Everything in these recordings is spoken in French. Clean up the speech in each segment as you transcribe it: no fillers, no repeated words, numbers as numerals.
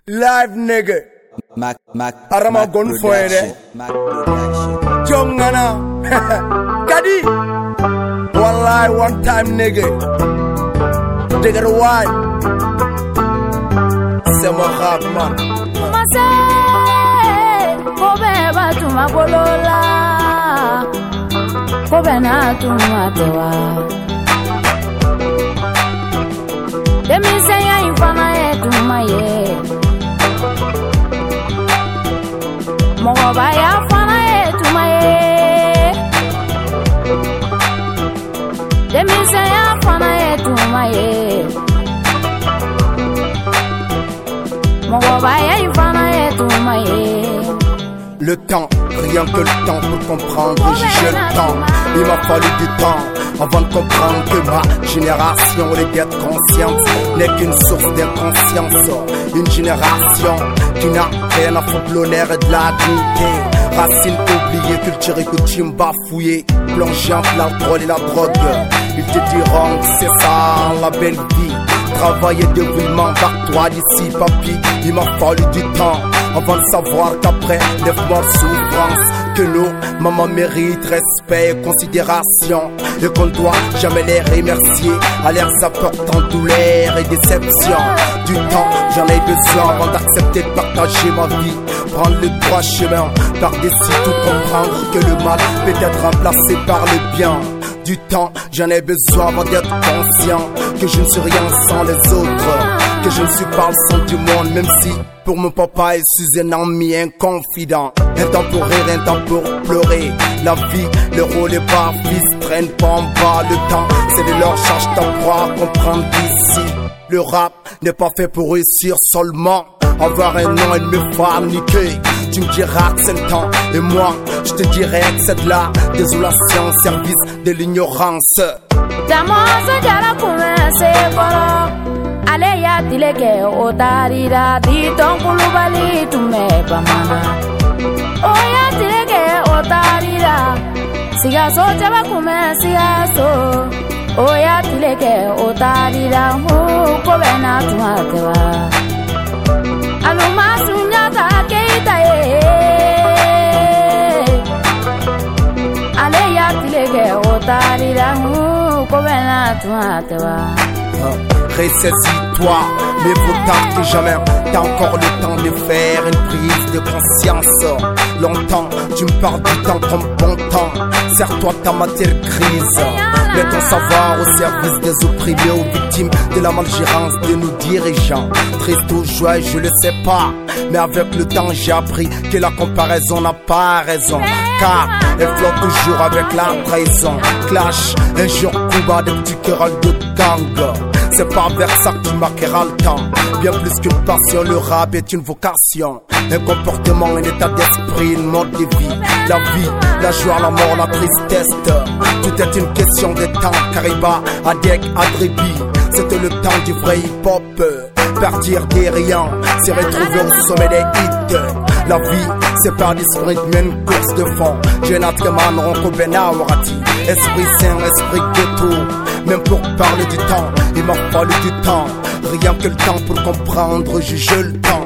Live nigga. Mac Arama gon foyene. Jongana. Kadi. Wallahi one time nigga. Digger why? C'est mon rap man. Mase, kobe batuma bolola. Kobe na tumatewa. Demi senya infana etumaye. Moba ya fana etumaye. Demi senya fana etumaye. Moba ya infana etumaye. Le temps, rien que le temps pour comprendre, j'ai le temps. Il m'a fallu du temps avant de comprendre que ma génération, les d'être consciente, n'est qu'une source d'inconscience. Une génération qui n'a rien à foutre de l'honneur et de la dignité. Racines oubliées, culture et coutumes bafouillées, plongées entre l'alcool et la drogue. Ils te diront que c'est ça la belle vie. Travailler dévouement, barre-toi d'ici, papy. Il m'a fallu du temps avant de savoir qu'après 9 mois de souffrance, que nous, maman mérite respect et considération, et qu'on ne doit jamais les remercier à leurs apportant douleur et déception. Du temps, j'en ai besoin avant d'accepter de partager ma vie, prendre le droit chemin, par-dessus tout comprendre que le mal peut être remplacé par le bien. Du temps, j'en ai besoin avant d'être conscient que je ne suis rien sans les autres, que je ne suis pas le centre du monde, même si pour mon papa, je suis un ami inconfident. Un temps pour rire, un temps pour pleurer. La vie, le rôle est pas fils, traîne pas en bas. Le temps, c'est de leur charge, t'en crois comprendre d'ici. Le rap n'est pas fait pour réussir seulement avoir un nom et me faire niquer. Tu me diras que c'est le temps, et moi, je te dirai que c'est de la désolation, service de l'ignorance. Ale ya tileke otarira di tonkulubali tume pamana. O ya tileke otarira sigaso jaba kume sigaso. O ya tileke otarira hu kobena tumatewa. Aluma sunyata keita ye. Ale ya tileke otarira hu kobena tumatewa. Ressaisis-toi, mais vaut tard que jamais. T'as encore le temps de faire une prise de conscience. Longtemps, tu me parles du temps comme bon temps. Serre-toi ta matière grise. Mets ton savoir au service des opprimés, aux victimes de la malgérance de nos dirigeants. Triste ou joyeux, je le sais pas, mais avec le temps j'ai appris que la comparaison n'a pas raison, car elle flotte toujours avec la trahison. Clash, un jour combat des petits querelles de gang. C'est pas vers ça que tu marqueras le temps. Bien plus qu'une passion, le rap est une vocation. Un comportement, un état d'esprit, une mode de vie. La vie, la joie, la mort, la tristesse. Tout est une question de temps. Kariba, Adek, Adrebi. C'était le temps du vrai hip-hop. Partir des riens, se retrouver au sommet des hits. La vie, c'est pas des sprints, mais une course de fond. Jenat man, Ronco Benawarati. Esprit sain, esprit ghetto. Même pour parler du temps, il m'a fallu du temps. Rien que le temps pour comprendre, juger le temps.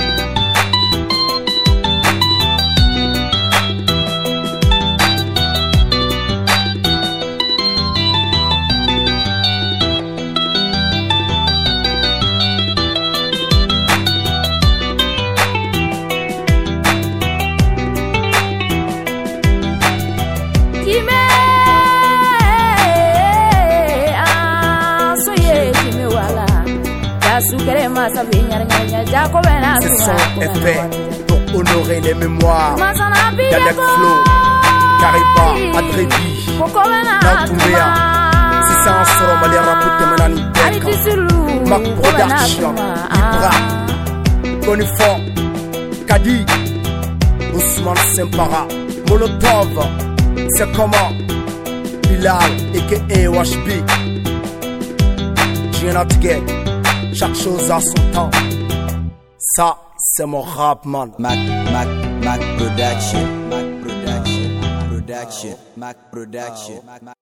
Ce son est fait pour honorer les mémoires d'Alec Flo, Kariba, Adrebi, Nantumea. Si ça en sort, on va les rapporter maintenant. Mac Production, Ibra, Bonifor, Kadi, Ousmane Sempara, Molotov. C'est comment Bilal et WHB. Jenatge. Chaque chose a son temps. Ça, c'est mon rap, man. Mac Production. Mac Production.